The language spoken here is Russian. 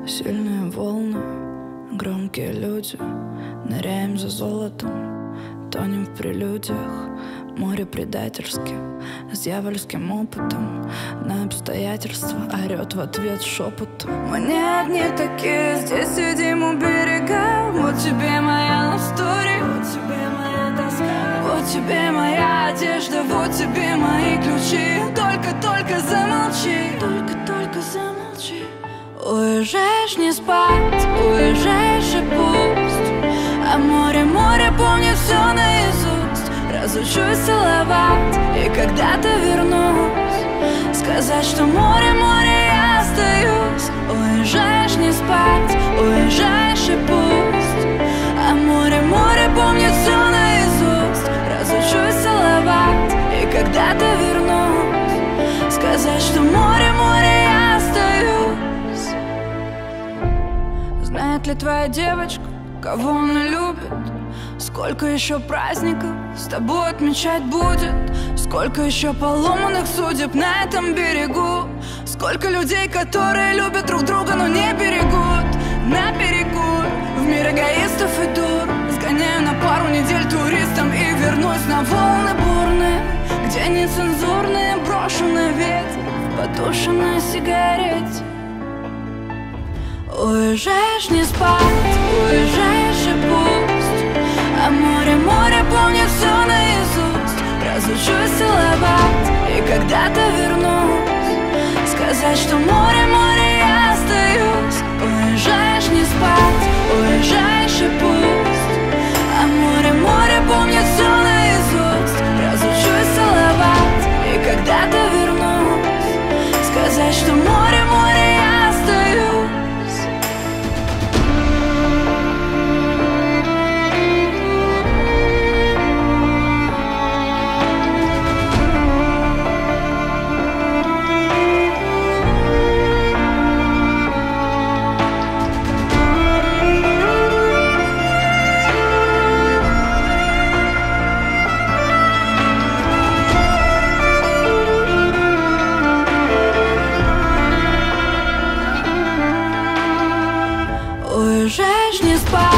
Сильные волны, громкие люди, ныряем за золотом, тонем в прелюдиях. Море предательски, с дьявольским опытом, на обстоятельства орет в ответ шепотом. Мы не одни такие, здесь сидим у берега. Вот тебе моя love story, вот тебе моя тоска, вот тебе моя одежда, вот тебе мои ключи. Только замолчи, только замолчи. Уезжаешь не спать, уезжаешь и пусть, а море помнит все наизусть. Разучусь целовать и когда-то вернусь, сказать, что море, я остаюсь. Уезжаешь не спать, уезжаешь и пусть, а море помнит все наизусть. Разучусь целовать и когда-то вернусь, сказать, что море, я остаюсь. Знает ли твоя девочка, кого она любит? Сколько еще праздников с тобой отмечать будет? Сколько еще поломанных судеб на этом берегу? Сколько людей, которые любят друг друга, но не берегут? Наперекор в мир эгоистов и дур сгоняю на пару недель туристом и вернусь на волны бурные, где нецензурные брошу на ветер в потушенной сигарете. Уезжаешь не спать, уезжаешь и пусть, а море помнит все наизусть. Разучусь целовать и когда-то вернусь, сказать, что море, я остаюсь. Уезжаешь не спать, уезжаешь и пусть, а море помнит все наизусть. Разучусь целовать и когда-то вернусь, сказать, что море, я остаюсь. Уезжаешь не спать.